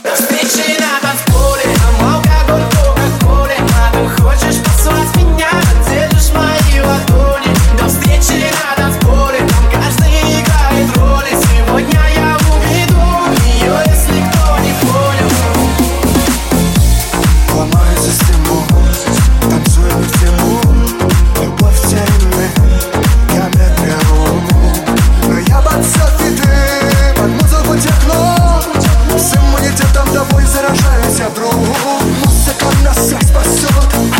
До встречи на танцполе, там алкоголь, кока-коле. А ты хочешь поцеловать меня, держишь мои ладони. До встречи на танцполе, там каждый играет роли. Сегодня я уведу ее, если кто не понял. Ломаю систему, танцуем в тему. Любовь в теме, я беру. Но я под софиты, под музыку техно. С иммунитетом тобой заражаюсь я, друг. Музыка нас всех спасет.